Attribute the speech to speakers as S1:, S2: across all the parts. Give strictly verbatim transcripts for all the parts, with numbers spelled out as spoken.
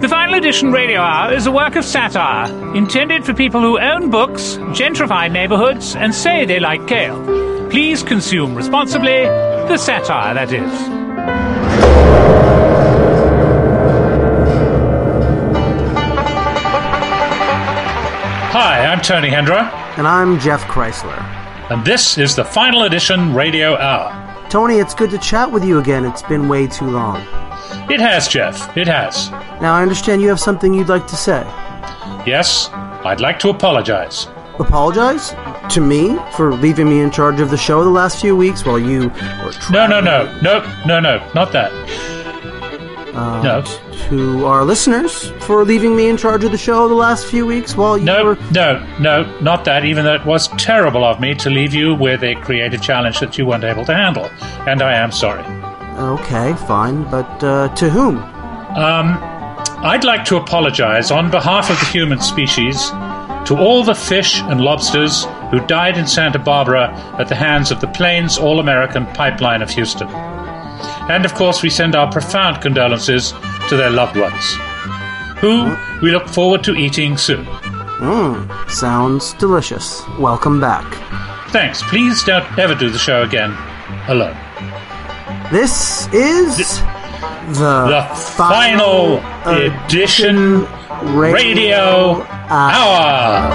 S1: The Final Edition Radio Hour is a work of satire, intended for people who own books, gentrify neighborhoods, and say they like kale. Please consume responsibly, the satire, that is. Hi, I'm Tony Hendra.
S2: And I'm Jeff Chrysler.
S1: And this is the Final Edition Radio Hour.
S2: Tony, it's good to chat with you again. It's been way too long.
S1: It has, Jeff. It has.
S2: Now, I understand you have something you'd like to say.
S1: Yes, I'd like to apologize.
S2: Apologize? To me? For leaving me in charge of the show the last few weeks while you were
S1: No, no, no. No, no, no. Not that.
S2: Uh,
S1: no.
S2: To our listeners for leaving me in charge of the show the last few weeks while you
S1: no,
S2: were...
S1: No, no, not that, even though it was terrible of me to leave you with a creative challenge that you weren't able to handle. And I am sorry.
S2: Okay, fine, but uh, to whom?
S1: Um, I'd like to apologize on behalf of the human species to all the fish and lobsters who died in Santa Barbara at the hands of the Plains All-American Pipeline of Houston. And, of course, we send our profound condolences to their loved ones, who we look forward to eating soon.
S2: Mmm, sounds delicious. Welcome back.
S1: Thanks. Please don't ever do the show again alone.
S2: This is
S1: Th-
S2: the,
S1: the Final, final Edition Radio, Radio Hour.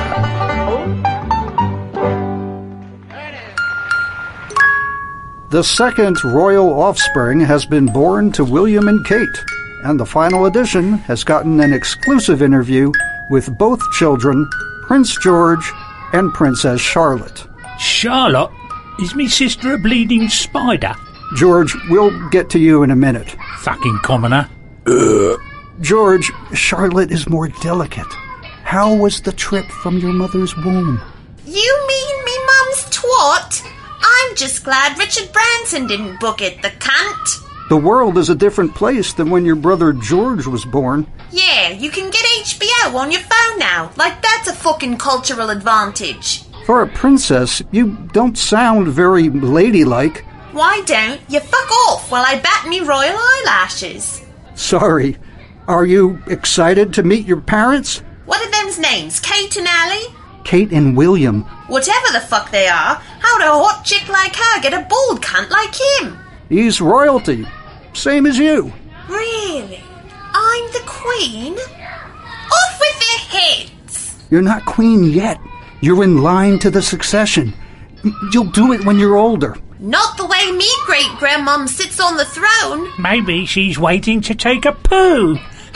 S3: The second royal offspring has been born to William and Kate, and the Final Edition has gotten an exclusive interview with both children, Prince George and Princess Charlotte.
S4: Charlotte? Is me sister a bleeding spider?
S3: George, we'll get to you in a minute.
S4: Fucking commoner.
S3: Uh, George, Charlotte is more delicate. How was the trip from your mother's womb?
S5: You mean me mum's twat? I'm just glad Richard Branson didn't book it, the cunt.
S3: The world is a different place than when your brother George was born.
S5: Yeah, you can get H B O on your phone now. Like that's a fucking cultural advantage.
S3: For a princess, you don't sound very ladylike.
S5: Why don't you fuck off while I bat me royal eyelashes?
S3: Sorry. Are you excited to meet your parents?
S5: What are them's names? Kate and Allie?
S3: Kate and William.
S5: Whatever the fuck they are, how'd a hot chick like her get a bald cunt like him?
S3: He's royalty. Same as you.
S5: Really? I'm the queen? Off with their heads!
S3: You're not queen yet. You're in line to the succession. You'll do it when you're older.
S5: Not the way me great-grandmum sits on the throne.
S4: Maybe she's waiting to take a poo.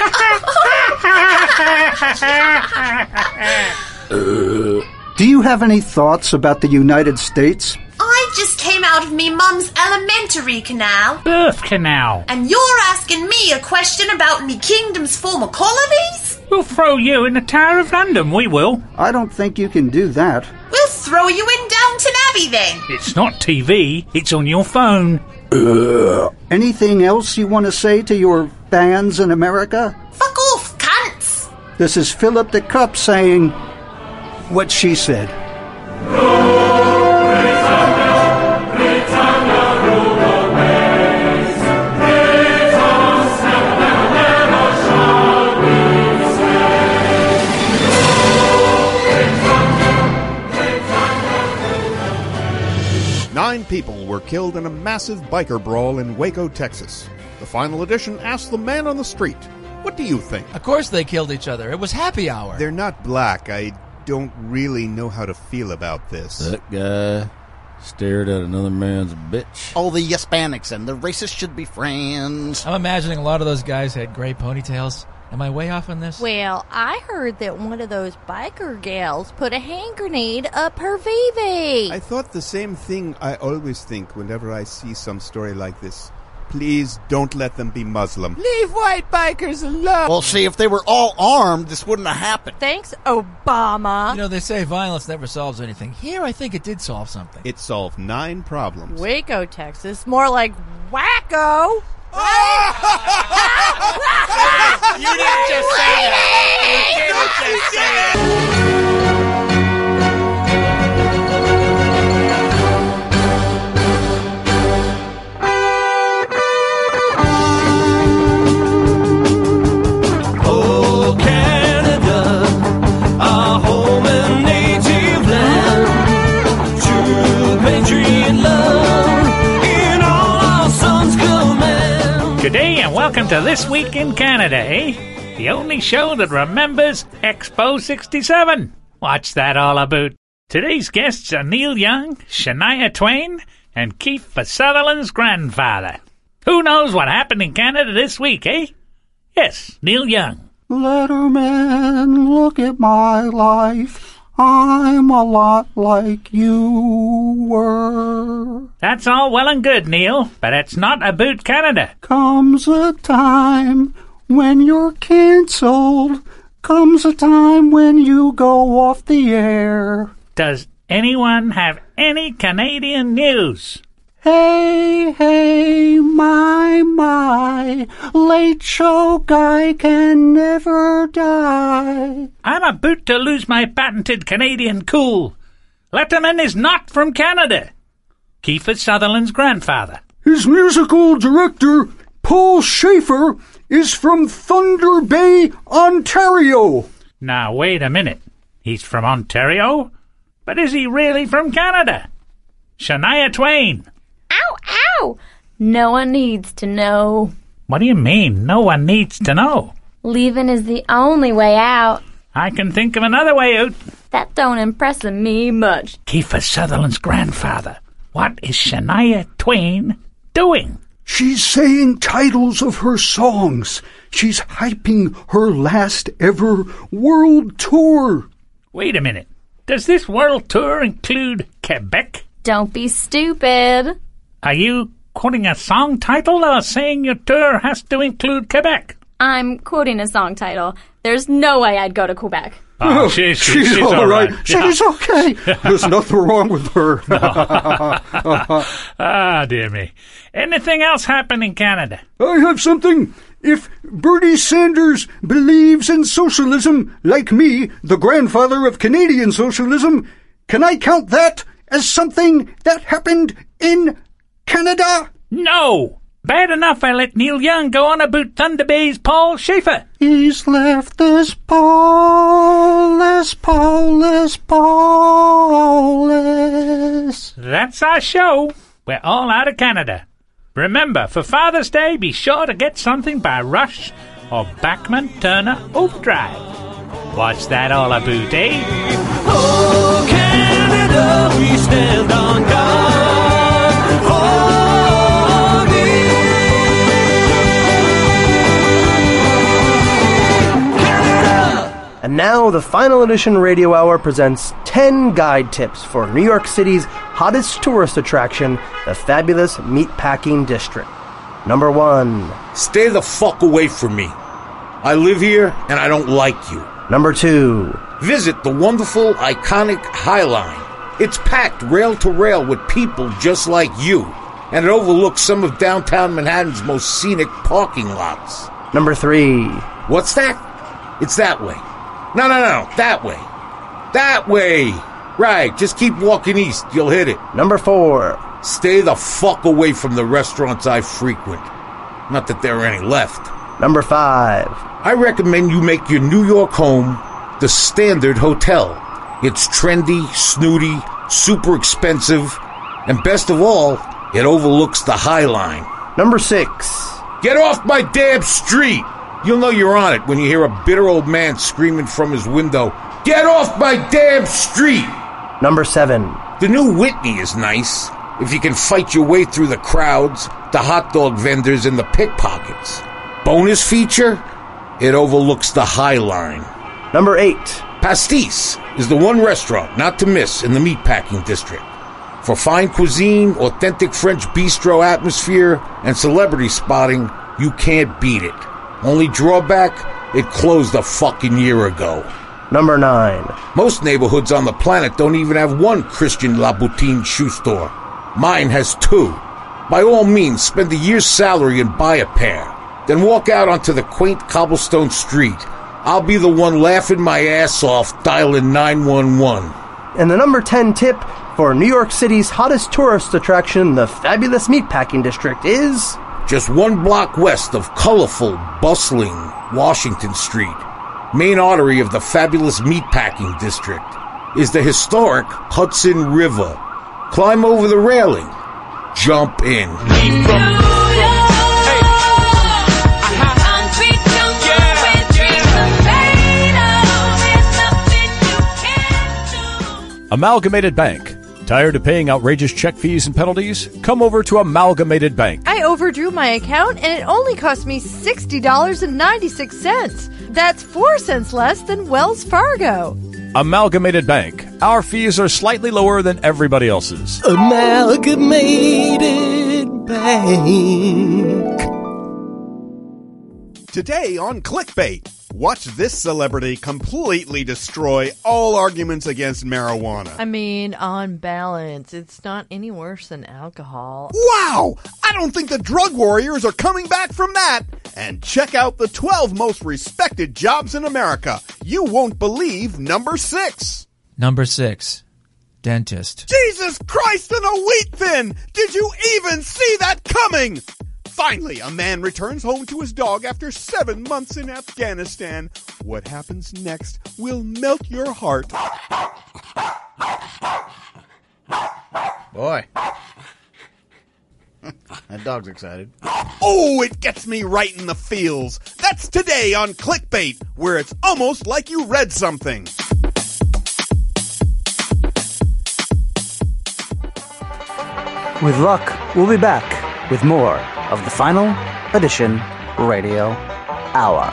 S3: uh, do you have any thoughts about the United States?
S5: I just came out of me mum's elementary canal.
S4: Birth canal.
S5: And you're asking me a question about me kingdom's former colonies?
S4: We'll throw you in the Tower of London, we will.
S3: I don't think you can do that.
S5: We'll throw you in Downton Abbey then.
S4: It's not T V, it's on your phone.
S3: Uh, anything else you want to say to your fans in America?
S5: Fuck off, cunts.
S3: This is Philip the Cup saying what she said.
S6: Nine people were killed in a massive biker brawl in Waco, Texas. The Final Edition asked the man on the street, "What do you think?"
S7: Of course they killed each other. It was happy hour.
S6: They're not black. I don't really know how to feel about this.
S8: That guy stared at another man's bitch.
S9: Oh, the Hispanics and the racists should be friends.
S7: I'm imagining a lot of those guys had gray ponytails. Am I way off on this?
S10: Well, I heard that one of those biker gals put a hand grenade up her V-V.
S6: I thought the same thing I always think whenever I see some story like this. Please don't let them be Muslim.
S9: Leave white bikers alone. Well, see, if they were all armed, this wouldn't have happened.
S10: Thanks, Obama.
S7: You know, they say violence never solves anything. Here, I think it did solve something.
S6: It solved nine problems.
S10: Waco, Texas. More like wacko.
S9: Oh! You didn't just say that. You didn't just say that.
S11: Oh,
S4: welcome to This Week in Canada, eh? The only show that remembers Expo sixty-seven. What's that all about? Today's guests are Neil Young, Shania Twain, and Keith Sutherland's grandfather. Who knows what happened in Canada this week, eh? Yes, Neil Young.
S3: Letterman, look at my life. I'm a lot like you were.
S4: That's all well and good, Neil, but it's not about Canada.
S3: Comes a time when you're cancelled. Comes a time when you go off the air.
S4: Does anyone have any Canadian news?
S3: Hey, hey, my, my, late show guy can never die.
S4: I'm about to lose my patented Canadian cool. Letterman is not from Canada. Kiefer Sutherland's grandfather.
S3: His musical director, Paul Schaefer, is from Thunder Bay, Ontario.
S4: Now, wait a minute. He's from Ontario? But is he really from Canada? Shania Twain.
S11: Ow, ow! No one needs to know.
S4: What do you mean, no one needs to know?
S11: Leaving is the only way out.
S4: I can think of another way out.
S11: That don't impress me much.
S4: Kiefer Sutherland's grandfather. What is Shania Twain doing?
S3: She's saying titles of her songs. She's hyping her last ever world tour.
S4: Wait a minute. Does this world tour include Quebec?
S11: Don't be stupid.
S4: Are you quoting a song title or saying your tour has to include Quebec?
S11: I'm quoting a song title. There's no way I'd go to Quebec.
S4: Oh, she's, she's,
S3: she's,
S4: she's
S3: all
S4: all
S3: right.
S4: right.
S3: She's
S4: Yeah.
S3: okay. There's nothing wrong with her.
S4: Ah, dear me. Anything else happen in Canada?
S3: I have something. If Bernie Sanders believes in socialism, like me, the grandfather of Canadian socialism, can I count that as something that happened in Canada?
S4: No! Bad enough I let Neil Young go on about Thunder Bay's Paul Schaefer.
S3: He's left us Paul-less, Paul-less, Paul-less.
S4: That's our show. We're all out of Canada. Remember, for Father's Day, be sure to get something by Rush or Bachman Turner Overdrive. What's that all about, eh?
S9: Oh, Canada, we stand on guard. Oh, Canada.
S2: And now the Final Edition Radio Hour presents ten guide tips for New York City's hottest tourist attraction, the fabulous Meatpacking District. Number one.
S12: Stay the fuck away from me. I live here and I don't like you.
S2: Number two.
S12: Visit the wonderful, iconic High Line. It's packed rail to rail with people just like you, and it overlooks some of downtown Manhattan's most scenic parking lots.
S2: Number three.
S12: What's that? It's that way. No, no, no, that way. That way. Right, just keep walking east. You'll hit it.
S2: Number four.
S12: Stay the fuck away from the restaurants I frequent. Not that there are any left.
S2: Number five.
S12: I recommend you make your New York home the Standard Hotel. It's trendy, snooty, super expensive, and best of all, it overlooks the High Line.
S2: Number six.
S12: Get off my damn street! You'll know you're on it when you hear a bitter old man screaming from his window, "Get off my damn street!"
S2: Number seven.
S12: The new Whitney is nice, if you can fight your way through the crowds, the hot dog vendors, and the pickpockets. Bonus feature? It overlooks the High Line.
S2: Number eight.
S12: Pastis is the one restaurant not to miss in the Meatpacking District. For fine cuisine, authentic French bistro atmosphere, and celebrity spotting, you can't beat it. Only drawback, it closed a fucking year ago.
S2: Number nine.
S12: Most neighborhoods on the planet don't even have one Christian Louboutin shoe store. Mine has two. By all means, spend a year's salary and buy a pair. Then walk out onto the quaint cobblestone street. I'll be the one laughing my ass off dialing nine one one.
S2: And the number ten tip for New York City's hottest tourist attraction, the fabulous Meatpacking District, is...
S12: just one block west of colorful, bustling Washington Street. Main artery of the fabulous Meatpacking District is the historic Hudson River. Climb over the railing. Jump in.
S9: From, from, hey, I
S13: Amalgamated Bank. Tired of paying outrageous check fees and penalties? Come over to Amalgamated Bank.
S14: I overdrew my account and it only cost me sixty dollars and ninety-six cents. That's four cents less than Wells Fargo.
S13: Amalgamated Bank. Our fees are slightly lower than everybody else's.
S2: Amalgamated Bank.
S6: Today on Clickbait, watch this celebrity completely destroy all arguments against marijuana.
S14: I mean, on balance, it's not any worse than alcohol.
S6: Wow! I don't think the drug warriors are coming back from that. And check out the twelve most respected jobs in America. You won't believe number six.
S7: Number six, dentist.
S6: Jesus Christ in a wheat bin! Did you even see that coming? Finally, a man returns home to his dog after seven months in Afghanistan. What happens next will melt your heart.
S8: Boy. That dog's excited.
S6: Oh, it gets me right in the feels. That's today on Clickbait, where it's almost like you read something.
S2: With luck, we'll be back with more of the Final Edition Radio Hour.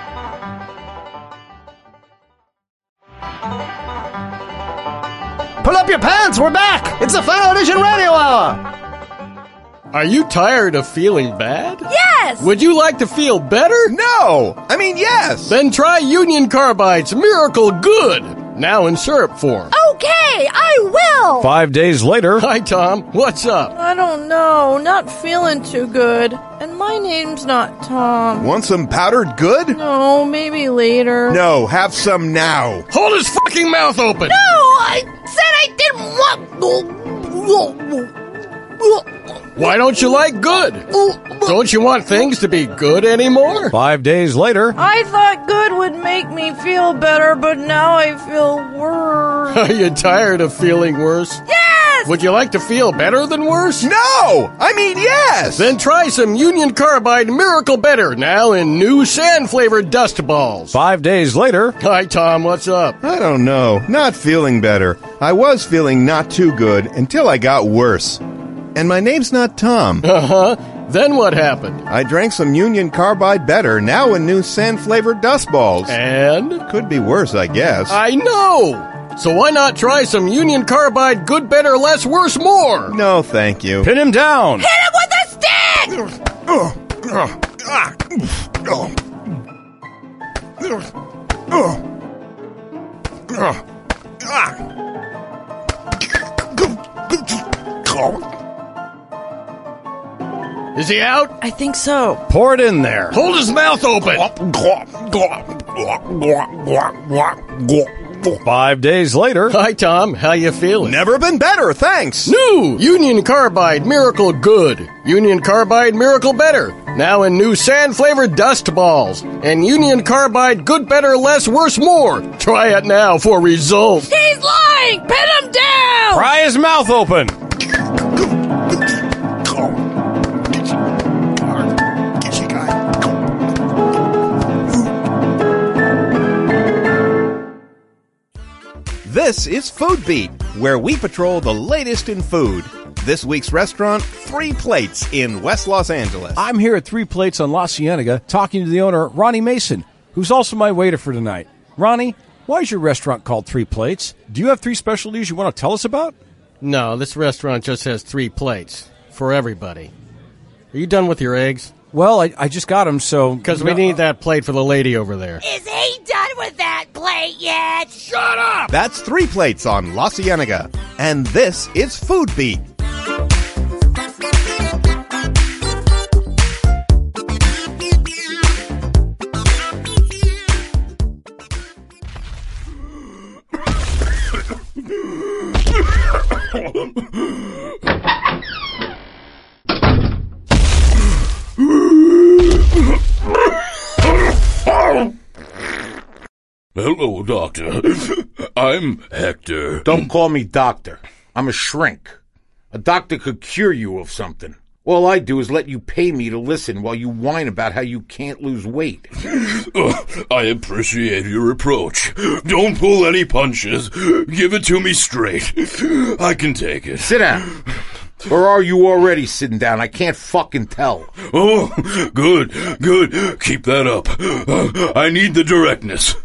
S2: Pull up your pants, we're back! It's the Final Edition Radio Hour!
S15: Are you tired of feeling bad?
S14: Yes!
S15: Would you like to feel better?
S6: No! I mean, yes!
S15: Then try Union Carbide's Miracle Good, now in syrup form.
S14: Okay, I will!
S13: Five days later.
S15: Hi, Tom. What's up?
S14: I don't know. Not feeling too good. And my name's not Tom.
S6: Want some powdered good?
S14: No, maybe later.
S6: No, have some now.
S15: Hold his fucking mouth open!
S14: No! I said I didn't want...
S15: Why don't you like good? Don't you want things to be good anymore?
S13: Five days later.
S14: I thought good would make me feel better, but now I feel worse.
S15: Are you tired of feeling worse?
S14: Yes!
S15: Would you like to feel better than worse?
S6: No! I mean, yes!
S15: Then try some Union Carbide Miracle Better, now in new sand-flavored dust balls.
S13: Five days later.
S15: Hi, Tom. What's up?
S16: I don't know. Not feeling better. I was feeling not too good until I got worse. And my name's not Tom.
S15: Uh-huh. Then what happened?
S16: I drank some Union Carbide Better, now in new sand-flavored dust balls.
S15: And?
S16: Could be worse, I guess.
S15: I know! So why not try some Union Carbide Good, Better, Less, Worse, More?
S16: No, thank you.
S13: Pin him down!
S14: Hit him with a stick!
S15: Is he out?
S14: I think so.
S13: Pour it in there.
S15: Hold his mouth open.
S13: Five days later.
S15: Hi, Tom. How you feeling?
S6: Never been better, thanks.
S15: New Union Carbide Miracle Good. Union Carbide Miracle Better. Now in new sand-flavored dust balls. And Union Carbide Good, Better, Less, Worse, More. Try it now for results.
S14: He's lying! Pin him down!
S13: Pry his mouth open.
S16: This is Food Beat, where we patrol the latest in food. This week's restaurant, Three Plates in West Los Angeles.
S13: I'm here at Three Plates on La Cienega talking to the owner, Ronnie Mason, who's also my waiter for tonight. Ronnie, why is your restaurant called Three Plates? Do you have three specialties you want to tell us about?
S15: No, this restaurant just has three plates for everybody. Are you done with your eggs?
S13: Well, I, I just got them, so...
S15: Because we need that plate for the lady over there.
S10: Is he done with that plate yet?
S15: Shut up!
S16: That's Three Plates on La Cienega. And this is Food Beat.
S12: Hello, Doctor. I'm Hector. Don't call me doctor. I'm a shrink. A doctor could cure you of something. All I do is let you pay me to listen while you whine about how you can't lose weight.
S17: Uh, I appreciate your approach. Don't pull any punches. Give it to me straight. I can take it.
S12: Sit down. Or are you already sitting down? I can't fucking tell.
S17: Oh, good, good. Keep that up. Uh, I need the directness.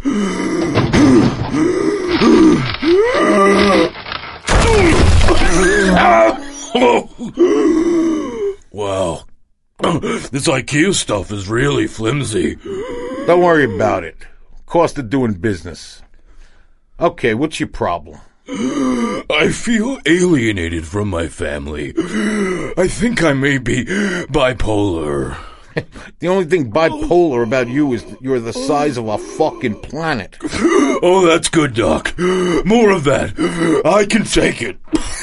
S17: Wow. This IKEA stuff is really flimsy.
S12: Don't worry about it. Cost of doing business. Okay, what's your problem?
S17: I feel alienated from my family. I think I may be bipolar.
S12: The only thing bipolar about you is that you're the size of a fucking planet.
S17: Oh, that's good, Doc. More of that. I can take it.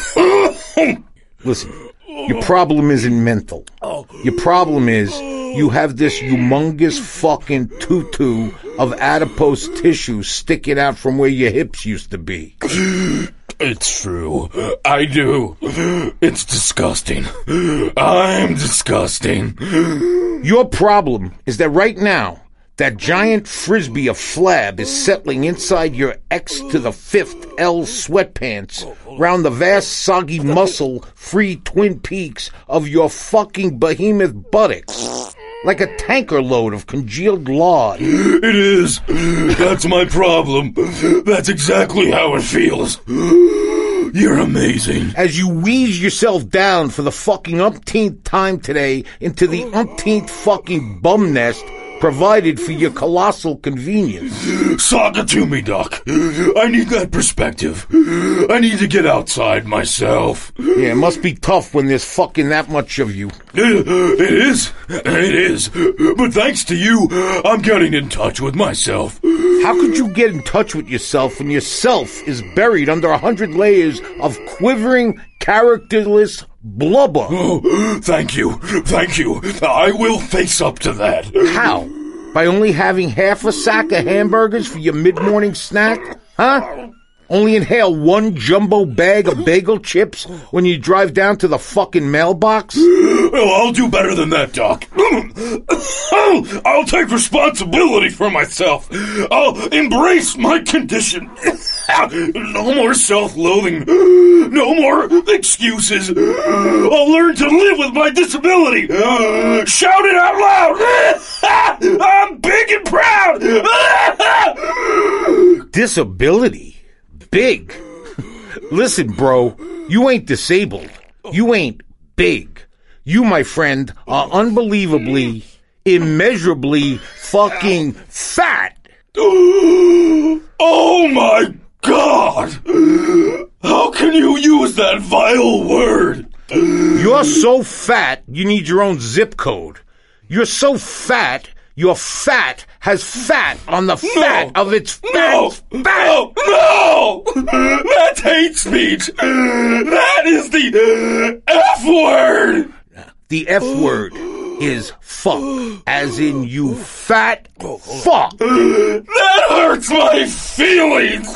S12: Listen, your problem isn't mental. Your problem is you have this humongous fucking tutu of adipose tissue sticking out from where your hips used to be.
S17: It's true. I do. It's disgusting. I'm disgusting.
S12: Your problem is that right now, that giant frisbee of flab is settling inside your X to the fifth L sweatpants round the vast, soggy muscle-free twin peaks of your fucking behemoth buttocks. Like a tanker load of congealed lard.
S17: It is. That's my problem. That's exactly how it feels. You're amazing.
S12: As you wheeze yourself down for the fucking umpteenth time today into the umpteenth fucking bum nest provided for your colossal convenience.
S17: Sock it to me, Doc. I need that perspective. I need to get outside myself.
S12: Yeah, it must be tough when there's fucking that much of you.
S17: It is. It is. But thanks to you, I'm getting in touch with myself.
S12: How could you get in touch with yourself when yourself is buried under a hundred layers of quivering, characterless blubber?
S17: Oh, thank you. Thank you. I will face up to that.
S12: How? By only having half a sack of hamburgers for your mid-morning snack? Huh? Only inhale one jumbo bag of bagel chips when you drive down to the fucking mailbox?
S17: Well, I'll do better than that, Doc. I'll take responsibility for myself. I'll embrace my condition. No more self-loathing. No more excuses. I'll learn to live with my disability. Shout it out loud. I'm big and proud.
S12: Disability? Big. Listen, bro, you ain't disabled. You ain't big. You, my friend, are unbelievably, immeasurably fucking fat.
S17: Oh my God! How can you use that vile word?
S12: You're so fat, you need your own zip code. You're so fat, your fat has fat on the fat no, of its fat.
S17: No,
S12: fat.
S17: no, no! That's hate speech. That is the F word.
S12: The F word is fuck, as in you fat fuck.
S17: That hurts my feelings.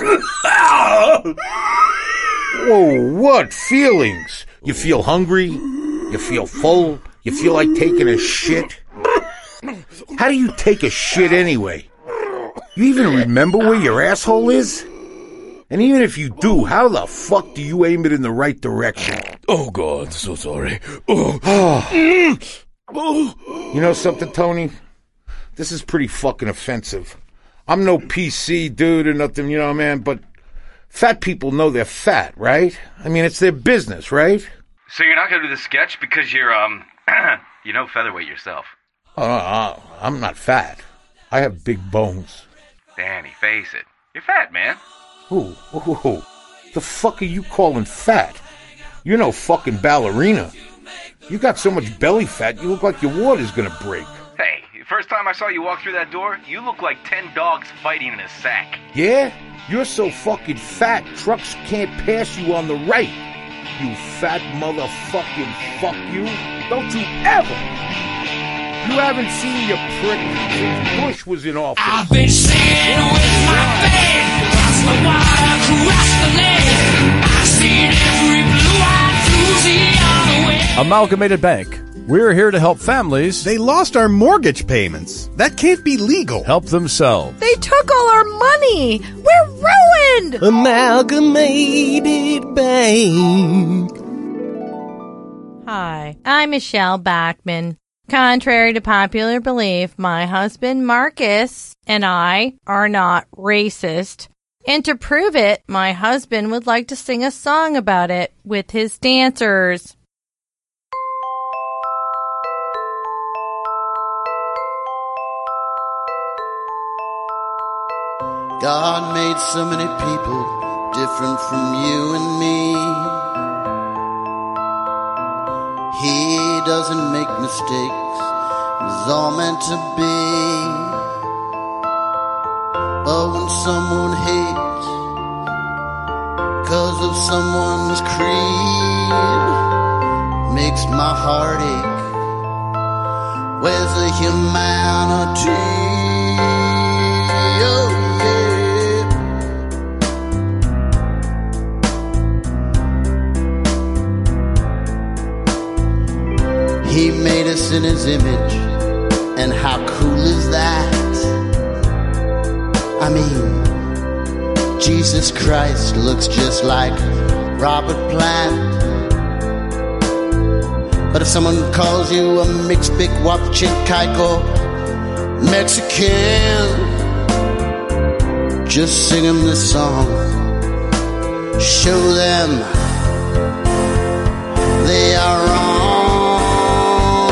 S12: Whoa, what feelings? You feel hungry? You feel full? You feel like taking a shit? How do you take a shit anyway? You even remember where your asshole is? And even if you do, how the fuck do you aim it in the right direction?
S17: Oh, God, so sorry. Oh.
S12: You know something, Tony? This is pretty fucking offensive. I'm no P C dude or nothing, you know, man, but fat people know they're fat, right? I mean, it's their business, right?
S18: So you're not going to do the sketch because you're, um, you know featherweight yourself.
S12: Uh, I'm not fat. I have big bones.
S18: Danny, face it. You're fat, man.
S12: Who? Who? Who? The fuck are you calling fat? You're no fucking ballerina. You got so much belly fat, you look like your water's gonna break.
S18: Hey, first time I saw you walk through that door, you look like ten dogs fighting in a sack.
S12: Yeah? You're so fucking fat, trucks can't pass you on the right. You fat motherfucking fuck you. Don't you ever... You haven't seen your prick since Bush was in office.
S9: I've been singing with my band across the water, across the land. I've seen every blue-eyed Susie on the way.
S13: Amalgamated Bank. We're here to help families.
S6: They lost our mortgage payments. That can't be legal.
S13: Help themselves.
S14: They took all our money. We're ruined.
S9: Amalgamated Bank.
S10: Hi, I'm Michelle Bachman. Contrary to popular belief, my husband Marcus and I are not racist. And to prove it, my husband would like to sing a song about it with his dancers.
S19: God made so many people different from you and me. He doesn't make mistakes, it's all meant to be. But when someone hates 'cause of someone's creed, makes my heart ache. Where's the humanity? Oh yeah. He made us in his image, and how cool is that? I mean, Jesus Christ looks just like Robert Plant. But if someone calls you a mixed big Huapchincaiko Mexican, just sing them this song. Show them they are wrong.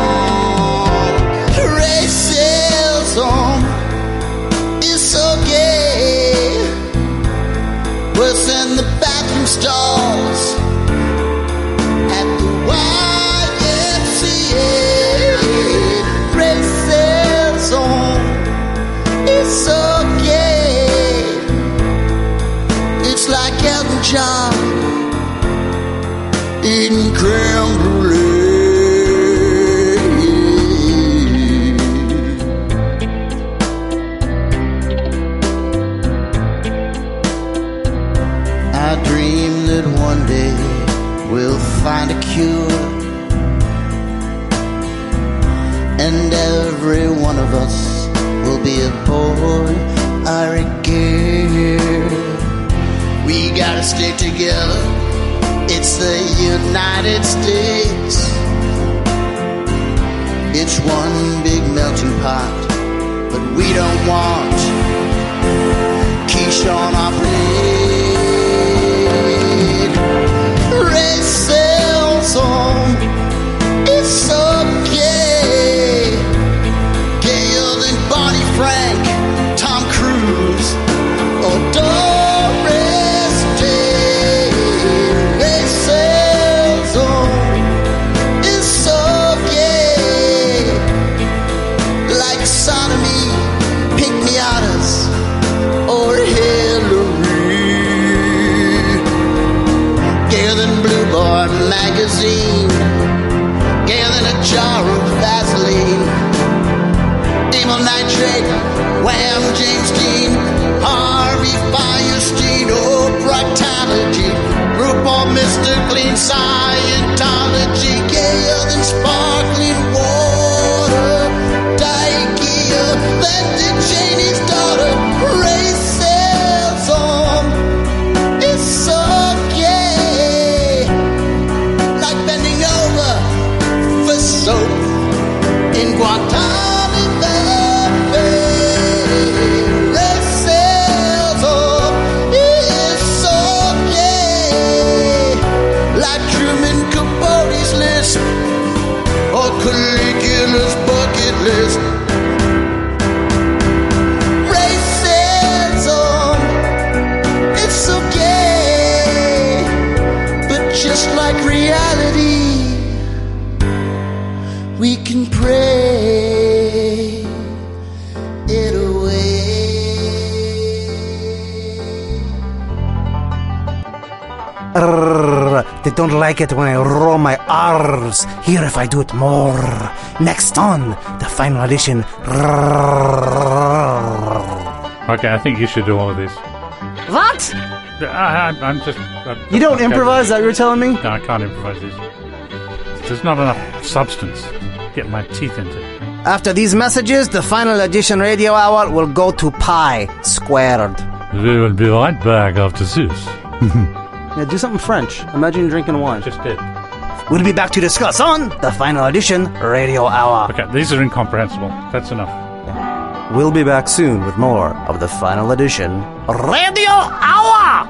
S19: Racism is so gay, worse than the bathroom stalls at the Y M C A. Racism is so gay, it's like Elton John eating creme brulee. I dream that one day we'll find a cure, and every one of us will be a boy or a girl. We gotta stay together, it's the United States. It's one big melting pot, but we don't want quiche on our plate. Racism is so gay, gayer than Bonnie Frank, Tom Cruise, or Doris Day. Racism is so gay, like sodomy, pick-me-atas, or Hillary. Gayer than Blue Boy magazine, gayer than a jar of Vaseline. Amyl nitrate, Wham, James Dean, Harvey Firestein, oh, proctology, RuPaul, Mister Clean, Scientology, gayer than sparkling water, dikeyer than Dick Cheney's daughter. Racism is so gay, like bending over for soap in Guantanamo Bay. Racism is so gay, like Truman Capote's list or Caligula's bucket list. Racism, it's so gay, but just like reality, we can pray it away.
S20: Arrgh, they don't like it when I roll my R's. Here if I do it more. Next on, the final edition.
S1: Okay, I think you should do all of this.
S2: What?
S1: I, I, I'm just... I,
S2: You don't
S1: okay.
S2: improvise, that you were telling me?
S1: No, I can't improvise this. There's not enough substance. Get my teeth into.
S20: After these messages, the final edition radio hour will go to pi squared.
S1: We will be right back after this.
S2: Yeah, do something French. Imagine you're drinking wine.
S1: Just did.
S20: We'll be back to discuss on the final edition radio hour.
S1: Okay, these are incomprehensible. That's enough.
S2: We'll be back soon with more of the final edition
S20: radio hour.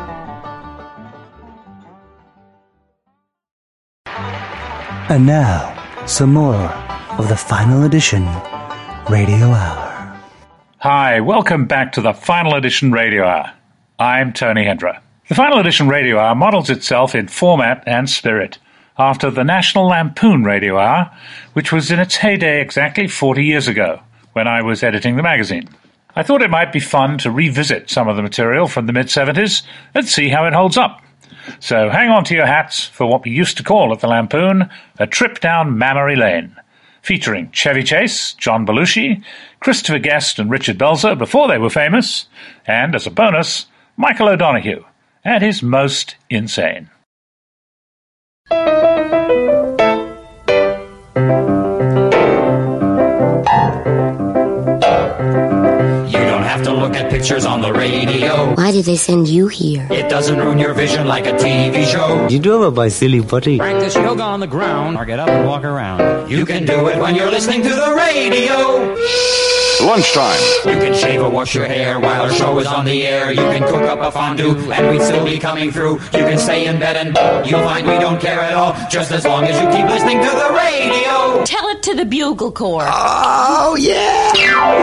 S2: And now, some more of the final edition radio hour.
S1: Hi, welcome back to the final edition radio hour. I'm Tony Hendra. The final edition radio hour models itself in format and spirit after the National Lampoon radio hour, which was in its heyday exactly forty years ago when I was editing the magazine. I thought it might be fun to revisit some of the material from the mid-seventies and see how it holds up. So hang on to your hats for what we used to call at the Lampoon a trip down Mammary Lane, featuring Chevy Chase, John Belushi, Christopher Guest and Richard Belzer before they were famous, and, as a bonus, Michael O'Donoghue at his most insane.
S21: Have to look at pictures on the radio.
S22: Why did they send you here?
S21: It doesn't ruin your vision like a T V show.
S22: You drove it by silly putty.
S21: Practice yoga on the ground or get up and walk around. You can do it when you're listening to the radio.
S23: Lunchtime.
S21: You can shave or wash your hair while our show is on the air. You can cook up a fondue and we'd still be coming through. You can stay in bed and you'll find we don't care at all, just as long as you keep listening to the radio.
S22: Tell it to the Bugle Corps.
S21: Oh, yeah!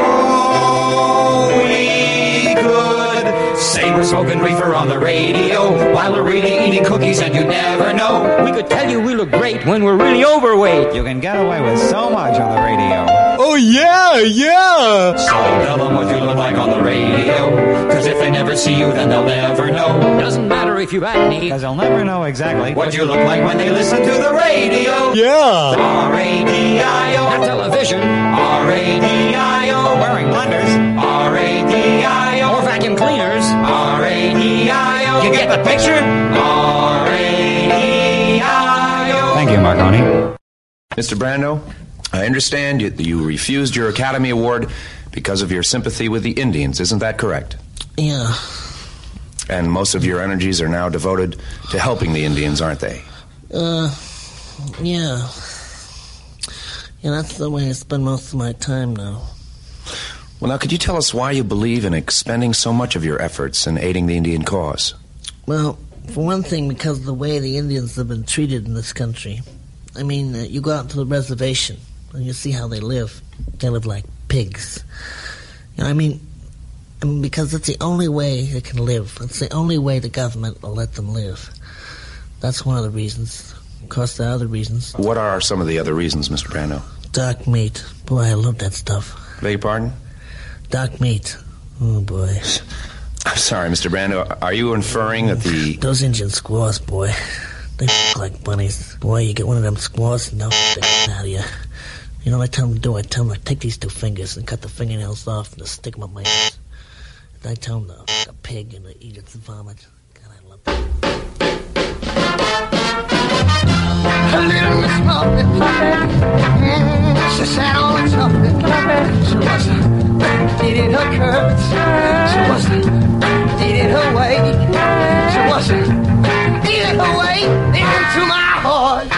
S21: Oh, we could say we're smoking reefer on the radio while we're really eating cookies and you never know. We could tell you we look great when we're really overweight. You can get away with so much on the radio.
S15: Oh, yeah, yeah!
S21: So tell them what you look like on the radio, cause if they never see you, then they'll never know. Doesn't matter if you act neat, cause they'll never know exactly what you look like when they listen to the radio.
S15: Yeah!
S21: R A D I O. Not television. R A D I O. Wearing blenders. R A D I O. Or vacuum cleaners. R A D I O. You get the picture? R A D I O.
S24: Thank you, Marconi. Mister Brando, I understand you, you refused your Academy Award because of your sympathy with the Indians. Isn't that correct?
S22: Yeah.
S24: And most of your energies are now devoted to helping the Indians, aren't they?
S22: Uh, yeah. Yeah, that's the way I spend most of my time now.
S24: Well, now, could you tell us why you believe in expending so much of your efforts in aiding the Indian cause?
S22: Well, for one thing, because of the way the Indians have been treated in this country. I mean, uh, you go out to the reservation and you see how they live. They live like pigs. You know, I mean, I mean, because it's the only way they can live. It's the only way the government will let them live. That's one of the reasons. Of course, there are other reasons.
S24: What are some of the other reasons, Mister Brando?
S22: Dark meat. Boy, I love that stuff.
S24: Beg your pardon?
S22: Dark meat. Oh, boy.
S24: I'm sorry, Mister Brando. Are you inferring that the...
S22: Those Indian squaws, boy. They f*** like bunnies. Boy, you get one of them squaws and they'll f*** the out of you. You know what I tell them to do? I tell them to take these two fingers and cut the fingernails off and just stick them up my ass. And I tell them to f*** a pig and to eat its vomit. God, I love that.
S9: Little Miss Muffet, mm, she sat on the tuffet. She was eating her curds. She was eating her way. She was eating her way into my heart.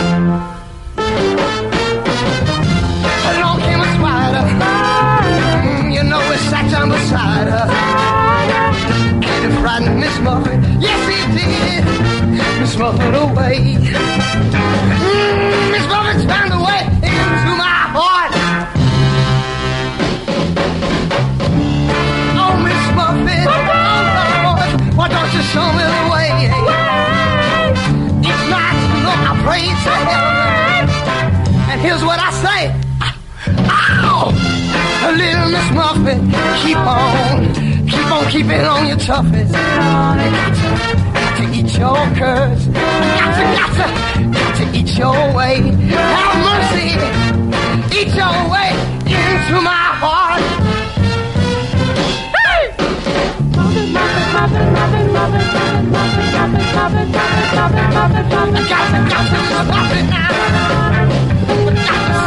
S9: Along came a spider, mm, you know it sat down beside her. And it frightened Miss Muffet, yes it did. Miss Muffet away. Mm, Miss Muffet turned away into my heart. Oh, Miss Muffet, oh Lord, why don't you show me the way? Each night, you know, I pray to heaven. And here's what I say. Ow! Little Miss Muffet, keep on, keep on keeping on your toughest. Got to eat your curds. Got to, got to, got to eat your way. Have mercy, eat your way into my heart. Hey! Got to, got to stop it now.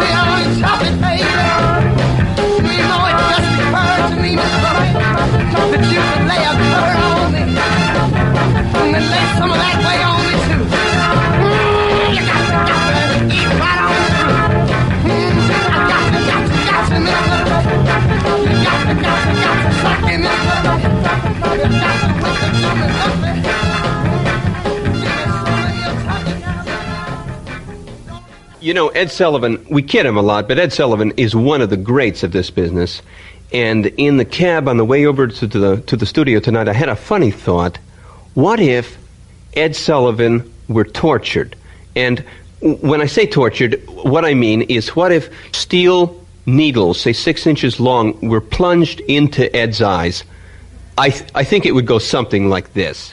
S9: lay on your chopping, baby. You know it just occurred to me, Miss Lorraine, that you could lay a bird on me. And then lay some of that way on me, too. Mm, you got to, got to eat right on through. Mm, I got to, got to, got to, Miss Lorraine. You got to, got to, got to suck in, Miss Lorraine. You got to put the woman up there.
S3: You know, Ed Sullivan, we kid him a lot, but Ed Sullivan is one of the greats of this business. And in the cab on the way over to the to the studio tonight, I had a funny thought. What if Ed Sullivan were tortured? And when I say tortured, what I mean is, what if steel needles, say six inches long, were plunged into Ed's eyes? I th- I think it would go something like this.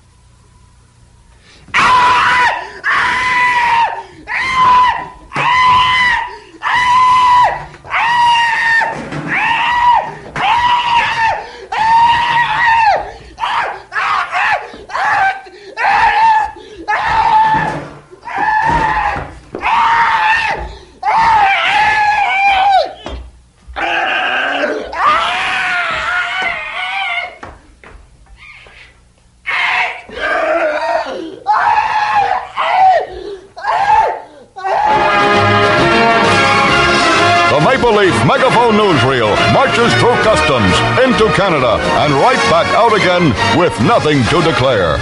S4: Megaphone newsreel marches through customs into Canada and right back out again with nothing to declare.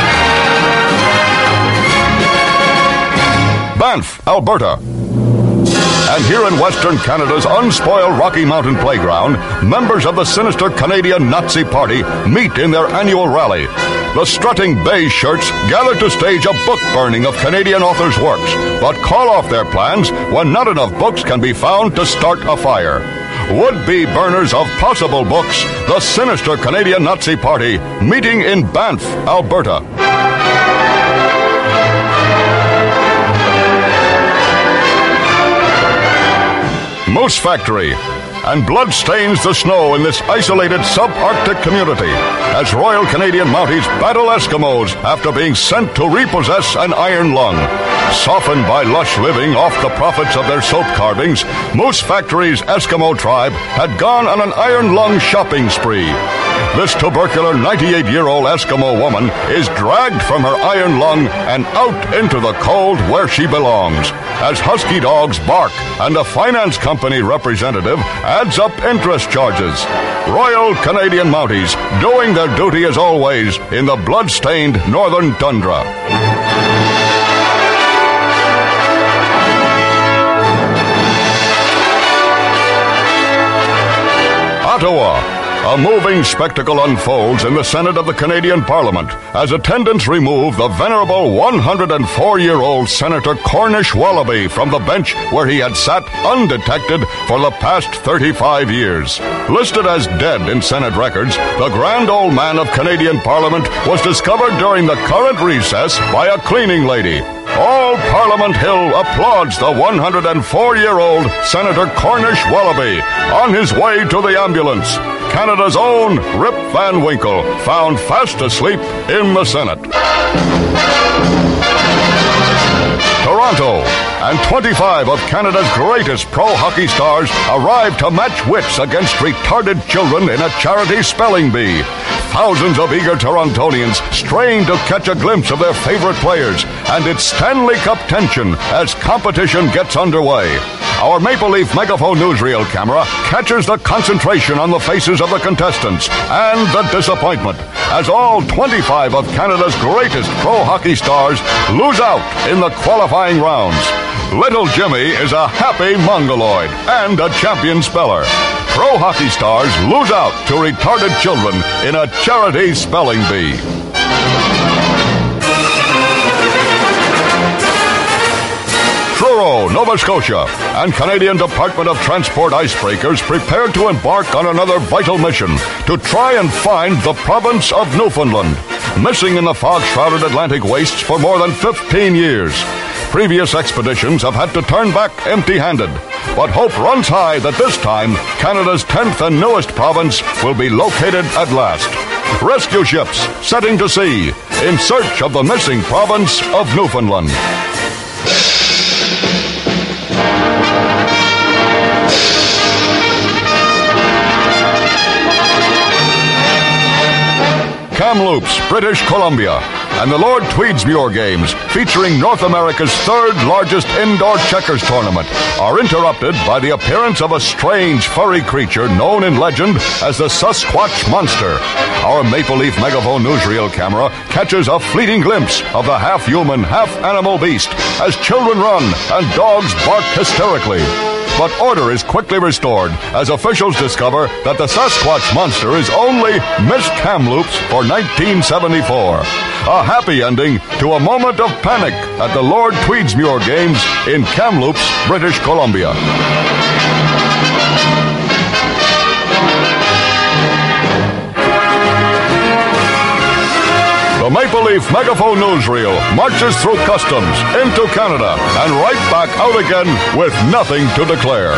S4: Banff, Alberta. And here in Western Canada's unspoiled Rocky Mountain playground, members of the sinister Canadian Nazi Party meet in their annual rally. The strutting beige shirts gather to stage a book burning of Canadian authors' works, but call off their plans when not enough books can be found to start a fire. Would-be burners of possible books, the sinister Canadian Nazi Party, meeting in Banff, Alberta. Moose Factory, and blood stains the snow in this isolated subarctic community as Royal Canadian Mounties battle Eskimos after being sent to repossess an iron lung. Softened by lush living off the profits of their soap carvings, Moose Factory's Eskimo tribe had gone on an iron lung shopping spree. This tubercular ninety-eight-year-old Eskimo woman is dragged from her iron lung and out into the cold where she belongs, as husky dogs bark and a finance company representative adds up interest charges. Royal Canadian Mounties doing their duty as always in the blood-stained northern tundra. Ottawa. A moving spectacle unfolds in the Senate of the Canadian Parliament as attendants remove the venerable one hundred four-year-old Senator Cornish Wallaby from the bench where he had sat undetected for the past thirty-five years. Listed as dead in Senate records, the grand old man of Canadian Parliament was discovered during the current recess by a cleaning lady. All Parliament Hill applauds the one hundred four-year-old Senator Cornish Wallaby on his way to the ambulance. Canada's own Rip Van Winkle found fast asleep in the Senate. Toronto, and twenty-five of Canada's greatest pro hockey stars arrived to match wits against retarded children in a charity spelling bee. Thousands of eager Torontonians strain to catch a glimpse of their favorite players, and it's Stanley Cup tension as competition gets underway. Our Maple Leaf Megaphone newsreel camera catches the concentration on the faces of the contestants and the disappointment as all twenty-five of Canada's greatest pro hockey stars lose out in the qualifying rounds. Little Jimmy is a happy mongoloid and a champion speller. Pro hockey stars lose out to retarded children in a charity spelling bee. Truro, Nova Scotia, and Canadian Department of Transport icebreakers prepared to embark on another vital mission to try and find the province of Newfoundland, missing in the fog-shrouded Atlantic wastes for more than fifteen years. Previous expeditions have had to turn back empty-handed, but hope runs high that this time Canada's tenth and newest province will be located at last. Rescue ships setting to sea in search of the missing province of Newfoundland. Kamloops, British Columbia, and the Lord Tweedsmuir Games, featuring North America's third largest indoor checkers tournament, are interrupted by the appearance of a strange furry creature known in legend as the Sasquatch Monster. Our Maple Leaf Megaphone newsreel camera catches a fleeting glimpse of the half-human, half-animal beast as children run and dogs bark hysterically. But order is quickly restored as officials discover that the Sasquatch Monster is only Miss Kamloops for nineteen seventy-four. A happy ending to a moment of panic at the Lord Tweedsmuir Games in Kamloops, British Columbia. The Maple Leaf Megaphone newsreel marches through customs into Canada and right back out again with nothing to declare.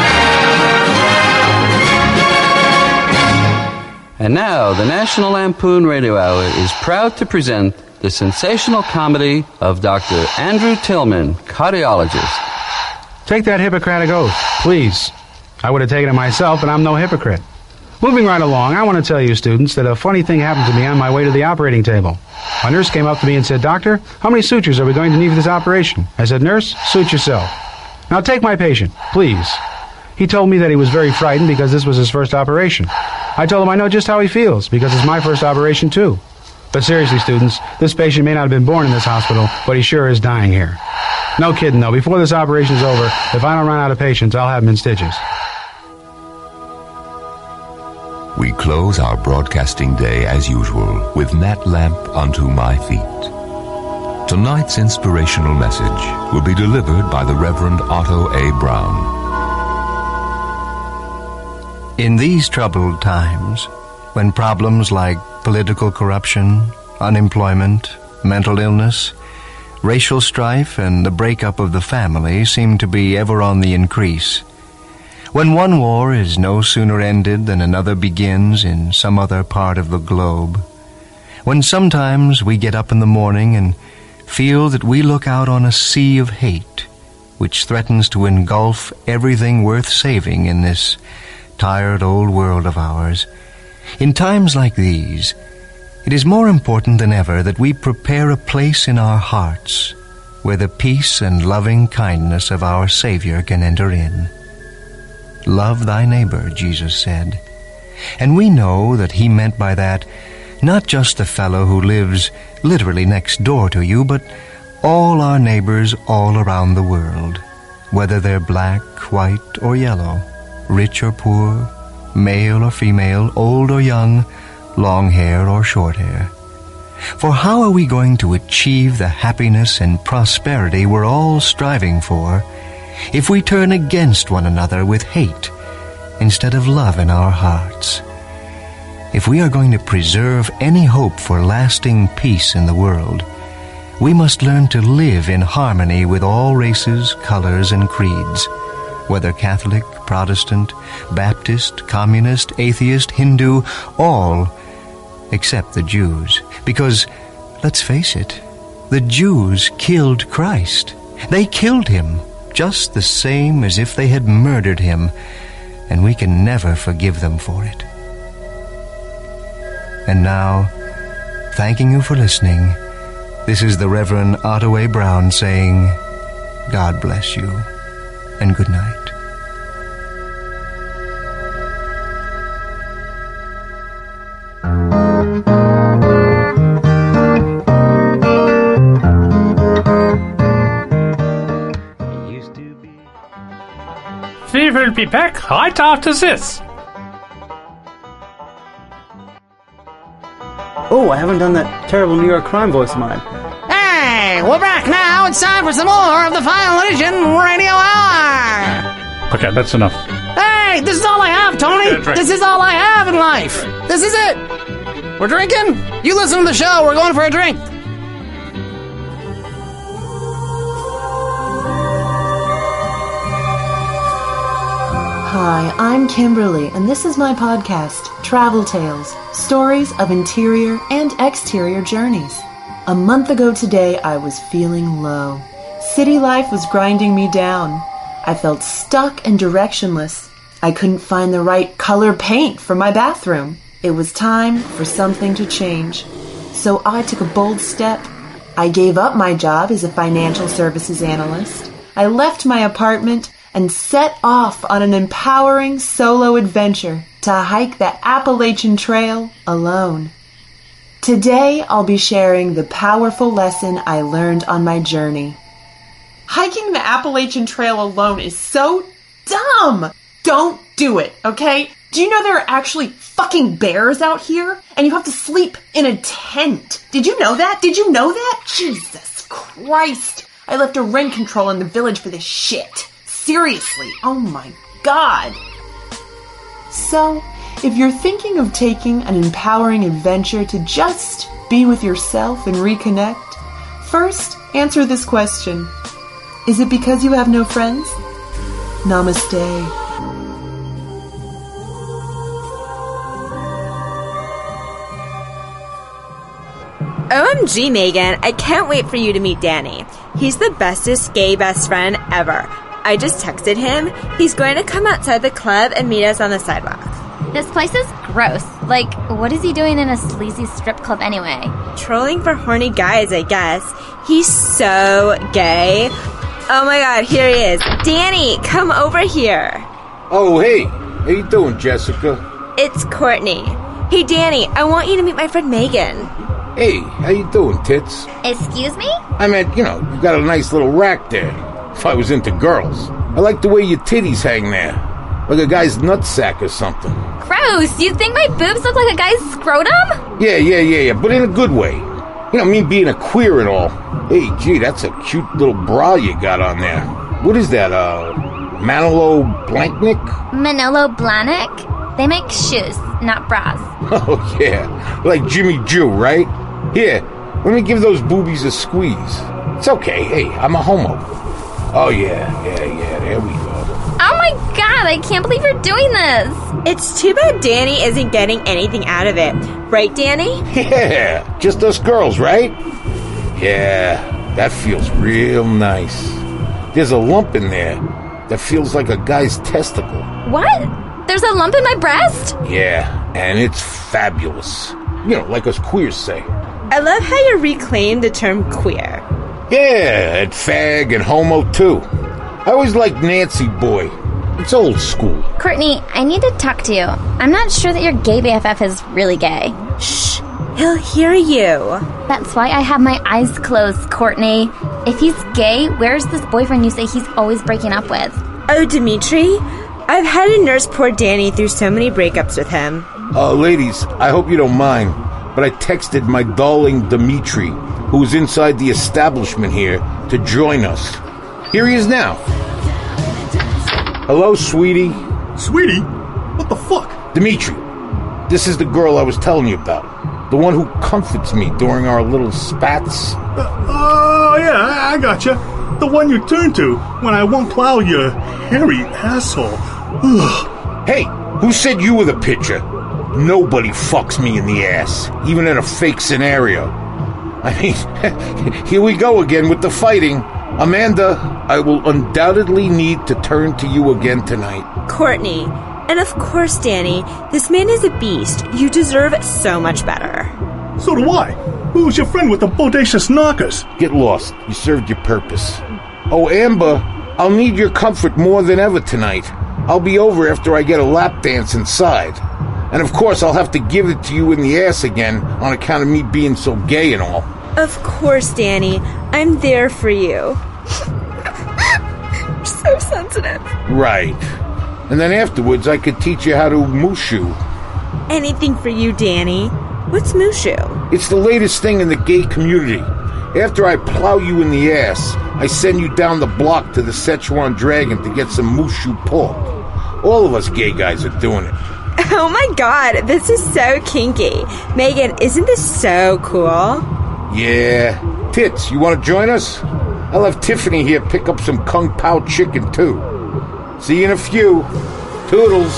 S5: And now, the National Lampoon Radio Hour is proud to present the sensational comedy of Doctor Andrew Tillman, cardiologist.
S7: Take that Hippocratic oath, please. I would have taken it myself, but I'm no hypocrite. Moving right along, I want to tell you, students, that a funny thing happened to me on my way to the operating table. A nurse came up to me and said, "Doctor, how many sutures are we going to need for this operation?" I said, "Nurse, suit yourself. Now take my patient, please." He told me that he was very frightened because this was his first operation. I told him I know just how he feels, because it's my first operation too. But seriously, students, this patient may not have been born in this hospital, but he sure is dying here. No kidding, though. Before this operation is over, if I don't run out of patients, I'll have him in stitches.
S8: We close our broadcasting day as usual with That Lamp Unto My Feet. Tonight's inspirational message will be delivered by the Reverend Otto A. Brown.
S11: In these troubled times, when problems like political corruption, unemployment, mental illness, racial strife, and the breakup of the family seem to be ever on the increase, when one war is no sooner ended than another begins in some other part of the globe, when sometimes we get up in the morning and feel that we look out on a sea of hate which threatens to engulf everything worth saving in this tired old world of ours, in times like these, it is more important than ever that we prepare a place in our hearts where the peace and loving kindness of our Savior can enter in. Love thy neighbor, Jesus said. And we know that he meant by that not just the fellow who lives literally next door to you, but all our neighbors all around the world, whether they're black, white, or yellow, rich or poor, male or female, old or young, long hair or short hair. For how are we going to achieve the happiness and prosperity we're all striving for if we turn against one another with hate instead of love in our hearts? If we are going to preserve any hope for lasting peace in the world, we must learn to live in harmony with all races, colors, and creeds, whether Catholic, Protestant, Baptist, Communist, Atheist, Hindu, all except the Jews. Because, let's face it, the Jews killed Christ. They killed him just the same as if they had murdered him, and we can never forgive them for it. And now, thanking you for listening, this is the Reverend Otto A. Brown saying, God bless you, and good night.
S1: We will be back right after this.
S25: Oh, I haven't done that terrible New York crime voice of mine.
S9: Hey, we're back now. It's time for some more of the Final Edition Radio Hour.
S1: Okay, that's enough.
S9: Hey, this is all I have, Tony. This is all I have in life. This is it. We're drinking. You listen to the show. We're going for a drink.
S26: Hi, I'm Kimberly, and this is my podcast, Travel Tales, stories of interior and exterior journeys. A month ago today, I was feeling low. City life was grinding me down. I felt stuck and directionless. I couldn't find the right color paint for my bathroom. It was time for something to change. So I took a bold step. I gave up my job as a financial services analyst. I left my apartment and set off on an empowering solo adventure to hike the Appalachian Trail alone. Today, I'll be sharing the powerful lesson I learned on my journey. Hiking the Appalachian Trail alone is so dumb! Don't do it, okay? Do you know there are actually fucking bears out here? And you have to sleep in a tent. Did you know that? Did you know that? Jesus Christ. I left a rent control in the village for this shit. Seriously. Oh my God. So, if you're thinking of taking an empowering adventure to just be with yourself and reconnect, first answer this question. Is it because you have no friends? Namaste.
S6: O M G, Megan, I can't wait for you to meet Danny. He's the bestest gay best friend ever. I just texted him. He's going to come outside the club and meet us on the sidewalk.
S12: This place is gross. Like, what is he doing in a sleazy strip club anyway?
S6: Trolling for horny guys, I guess. He's so gay. Oh my god, here he is. Danny, come over here.
S13: Oh, hey. How you doing, Jessica?
S6: It's Courtney. Hey, Danny, I want you to meet my friend Megan.
S13: Hey, how you doing, tits?
S12: Excuse me?
S13: I meant, you know, you got a nice little rack there. If I was into girls. I like the way your titties hang there. Like a guy's nutsack or something.
S12: Gross! You think my boobs look like a guy's scrotum?
S13: Yeah, yeah, yeah, yeah, but in a good way. You know, me being a queer and all. Hey, gee, that's a cute little bra you got on there. What is that, uh, Manolo Blanknik?
S12: Manolo Blahnik? They make shoes, not bras.
S13: Oh, yeah. Like Jimmy Jew, right? Here, let me give those boobies a squeeze. It's okay. Hey, I'm a homo. Oh, yeah, yeah, yeah, there we go.
S12: Oh my god, I can't believe you're doing this.
S6: It's too bad Danny isn't getting anything out of it. Right, Danny?
S13: Yeah, just us girls, right? Yeah, that feels real nice. There's a lump in there that feels like a guy's testicle.
S12: What? There's a lump in my breast?
S13: Yeah, and it's fabulous. You know, like us queers say.
S6: I love how you reclaimed the term queer.
S13: Yeah, and fag and homo, too. I always liked Nancy Boy. It's old school.
S12: Courtney, I need to talk to you. I'm not sure that your gay B F F is really gay.
S6: Shh, he'll hear you.
S12: That's why I have my eyes closed, Courtney. If he's gay, where's this boyfriend you say he's always breaking up with?
S6: Oh, Dimitri? I've had to nurse poor Danny through so many breakups with him.
S13: Uh, ladies, I hope you don't mind, but I texted my darling Dimitri, who is inside the establishment here, to join us. Here he is now. Hello, sweetie.
S16: Sweetie? What the fuck?
S13: Dimitri, this is the girl I was telling you about. The one who comforts me during our little spats.
S16: Uh, oh, yeah, I, I gotcha. The one you turn to when I won't plow your hairy asshole. Ugh.
S13: Hey, who said you were the pitcher? Nobody fucks me in the ass, even in a fake scenario. I mean, here we go again with the fighting. Amanda, I will undoubtedly need to turn to you again tonight.
S6: Courtney, and of course, Danny, this man is a beast. You deserve so much better.
S16: So do I. Who's your friend with the bodacious knockers?
S13: Get lost. You served your purpose. Oh, Amber, I'll need your comfort more than ever tonight. I'll be over after I get a lap dance inside. And of course, I'll have to give it to you in the ass again on account of me being so gay and all.
S6: Of course, Danny. I'm there for you. You're so sensitive.
S13: Right. And then afterwards, I could teach you how to mushu.
S6: Anything for you, Danny. What's mushu?
S13: It's the latest thing in the gay community. After I plow you in the ass, I send you down the block to the Szechuan Dragon to get some mushu pork. All of us gay guys are doing it.
S6: Oh my god, this is so kinky. Megan, isn't this so cool?
S13: Yeah. Tits, you want to join us? I'll have Tiffany here pick up some Kung Pao chicken, too. See you in a few. Toodles.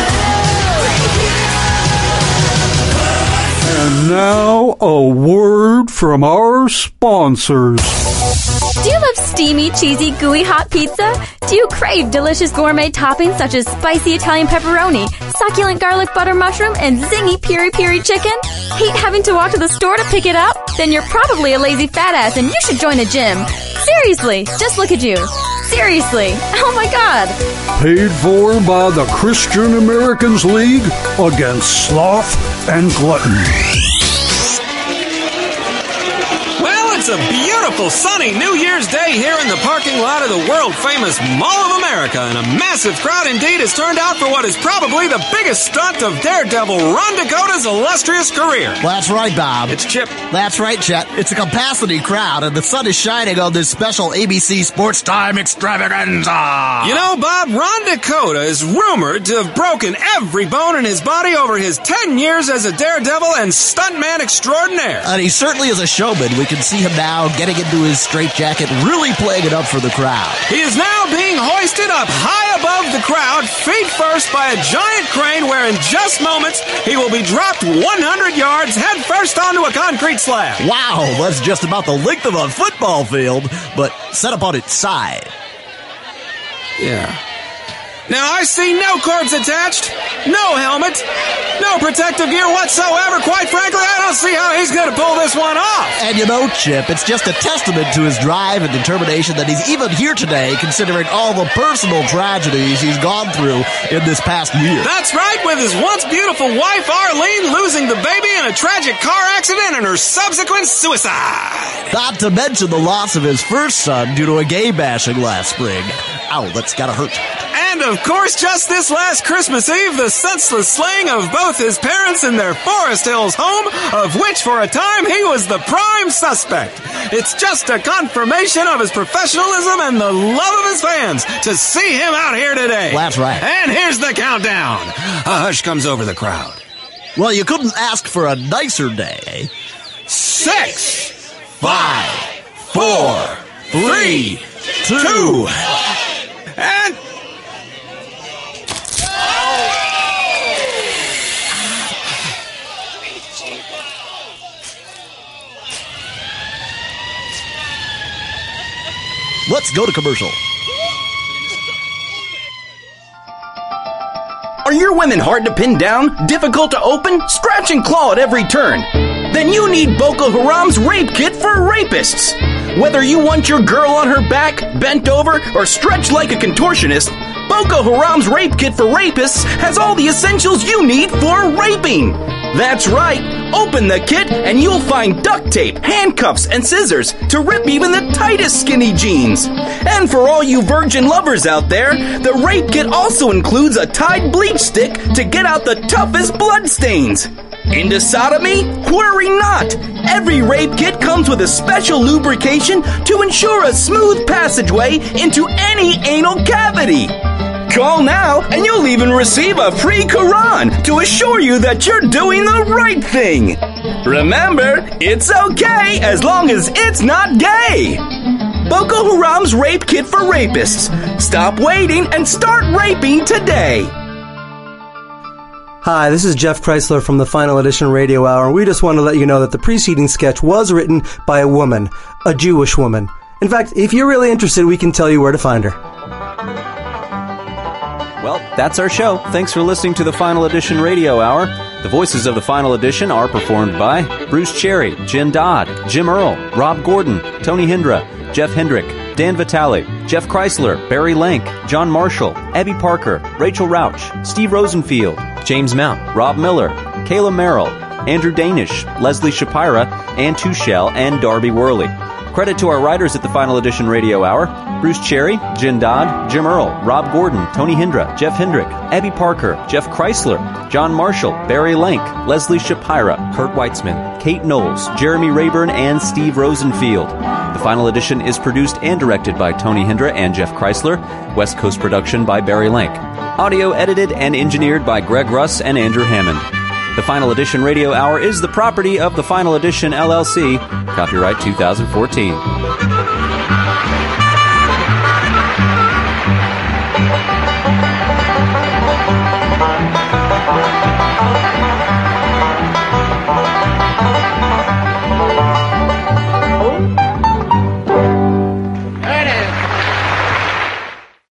S17: And now, a word
S10: word from our sponsors.
S12: Do you love steamy, cheesy, gooey hot pizza? Do you crave delicious gourmet toppings such as spicy Italian pepperoni, succulent garlic butter mushroom, and zingy piri-piri chicken? Hate having to walk to the store to pick it up? Then you're probably a lazy fat ass and you should join a gym. Seriously, just look at you. Seriously. Oh my God.
S10: Paid for by the Christian Americans League against sloth and gluttony.
S14: It's a beautiful, sunny New Year's Day here in the parking lot of the world-famous Mall of America, and a massive crowd indeed has turned out for what is probably the biggest stunt of Daredevil Ron Dakota's illustrious career.
S17: Well, that's right, Bob.
S14: It's Chip.
S17: That's right, Chet. It's a capacity crowd, and the sun is shining on this special A B C Sports Time extravaganza.
S14: You know, Bob, Ron Dakota is rumored to have broken every bone in his body over his ten years as a Daredevil and stuntman extraordinaire.
S17: And he certainly is a showman. We can see him now getting into his straitjacket, really playing it up for the crowd.
S14: He is now being hoisted up high above the crowd, feet first, by a giant crane where in just moments he will be dropped one hundred yards head first onto a concrete slab.
S17: Wow, that's just about the length of a football field, but set up on its side.
S14: Yeah. Now, I see no cords attached, no helmet, no protective gear whatsoever. Quite frankly, I don't see how he's going to pull this one off.
S17: And you know, Chip, it's just a testament to his drive and determination that he's even here today, considering all the personal tragedies he's gone through in this past year.
S14: That's right, with his once beautiful wife, Arlene, losing the baby in a tragic car accident and her subsequent suicide.
S17: Not to mention the loss of his first son due to a gay bashing last spring. Ow, that's gotta hurt.
S14: And, of course, just this last Christmas Eve, the senseless slaying of both his parents in their Forest Hills home, of which, for a time, he was the prime suspect. It's just a confirmation of his professionalism and the love of his fans to see him out here today.
S17: Well, that's right.
S14: And here's the countdown. A hush comes over the crowd.
S17: Well, you couldn't ask for a nicer day.
S14: Six, five, four, three, two, and...
S17: Let's go to commercial.
S18: Are your women hard to pin down, difficult to open, scratch and claw at every turn? Then you need Boko Haram's Rape Kit for Rapists. Whether you want your girl on her back, bent over, or stretched like a contortionist, Boko Haram's Rape Kit for Rapists has all the essentials you need for raping. That's right. Open the kit and you'll find duct tape, handcuffs, and scissors to rip even the tightest skinny jeans. And for all you virgin lovers out there, the rape kit also includes a Tide bleach stick to get out the toughest bloodstains. Into sodomy? Worry not! Every rape kit comes with a special lubrication to ensure a smooth passageway into any anal cavity. Call now and you'll even receive a free Quran to assure you that you're doing the right thing. Remember, it's okay as long as it's not gay. Boko Haram's Rape Kit for Rapists. Stop waiting and start raping today.
S2: Hi, this is Jeff Chrysler from the Final Edition Radio Hour. We just want to let you know that the preceding sketch was written by a woman, a Jewish woman. In fact, if you're really interested, we can tell you where to find her.
S19: Well, that's our show. Thanks for listening to the Final Edition Radio Hour. The voices of the Final Edition are performed by Bruce Cherry, Jen Dodd, Jim Earl, Rob Gordon, Tony Hindra, Jeff Hendrick, Dan Vitale, Jeff Chrysler, Barry Lank, John Marshall, Abby Parker, Rachel Rauch, Steve Rosenfield, James Mount, Rob Miller, Kayla Merrill, Andrew Danish, Leslie Shapira, Ann Tuchel, and Darby Worley. Credit to our writers at the Final Edition Radio Hour: Bruce Cherry, Jen Dodd, Jim Earl, Rob Gordon, Tony Hindra, Jeff Hendrick, Abby Parker, Jeff Chrysler, John Marshall, Barry Lank, Leslie Shapira, Kurt Weitzman, Kate Knowles, Jeremy Rayburn, and Steve Rosenfield. The Final Edition is produced and directed by Tony Hindra and Jeff Chrysler. West Coast production by Barry Lank. Audio edited and engineered by Greg Russ and Andrew Hammond. The Final Edition Radio Hour is the property of the Final Edition L L C. Copyright twenty fourteen.
S21: Bye.